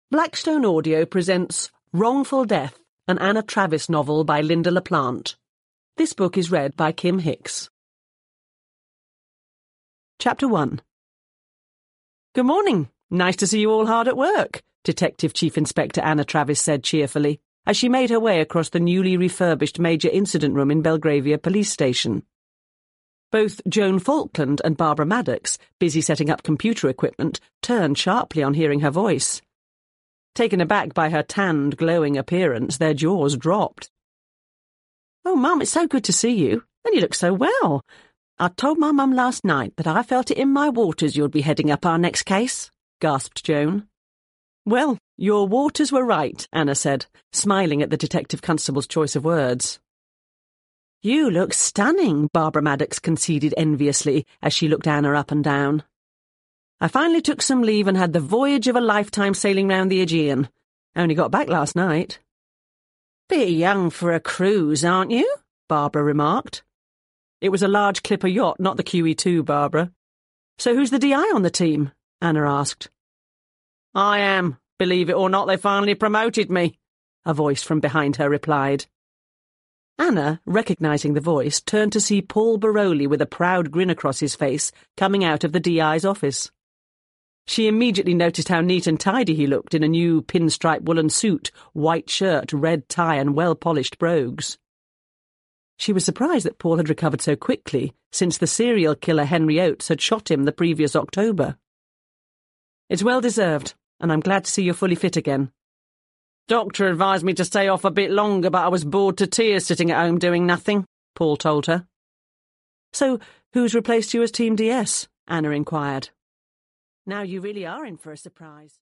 Blackstone Audio presents Wrongful Death, an Anna Travis novel by Lynda La Plante. This book is read by Kim Hicks. Chapter 1. Good morning. Nice to see you all hard at work, Detective Chief Inspector Anna Travis said cheerfully, as she made her way across the newly refurbished Major Incident Room in Belgravia Police Station. Both Joan Falkland and Barbara Maddox, busy setting up computer equipment, turned sharply on hearing her voice. Taken aback by her tanned, glowing appearance, their jaws dropped. "Oh, Mum, it's so good to see you. And you look so well. I told my mum last night that I felt it in my waters you'd be heading up our next case," gasped Joan. "Well, your waters were right," Anna said, smiling at the detective constable's choice of words. "You look stunning," Barbara Maddox conceded enviously as she looked Anna up and down. "I finally took some leave and had the voyage of a lifetime sailing round the Aegean. Only got back last night." "Bit young for a cruise, aren't you?" Barbara remarked. "It was a large clipper yacht, not the QE2, Barbara." "So who's the DI on the team?" Anna asked. "I am. Believe it or not, they finally promoted me," a voice from behind her replied. Anna, recognising the voice, turned to see Paul Baroli with a proud grin across his face coming out of the DI's office. She immediately noticed how neat and tidy he looked in a new pinstripe woolen suit, white shirt, red tie and well-polished brogues. She was surprised that Paul had recovered so quickly, since the serial killer Henry Oates had shot him the previous October. "It's well deserved, and I'm glad to see you're fully fit again." "Doctor advised me to stay off a bit longer, but I was bored to tears sitting at home doing nothing," Paul told her. "So, who's replaced you as Team DS?" Anna inquired. "Now you really are in for a surprise."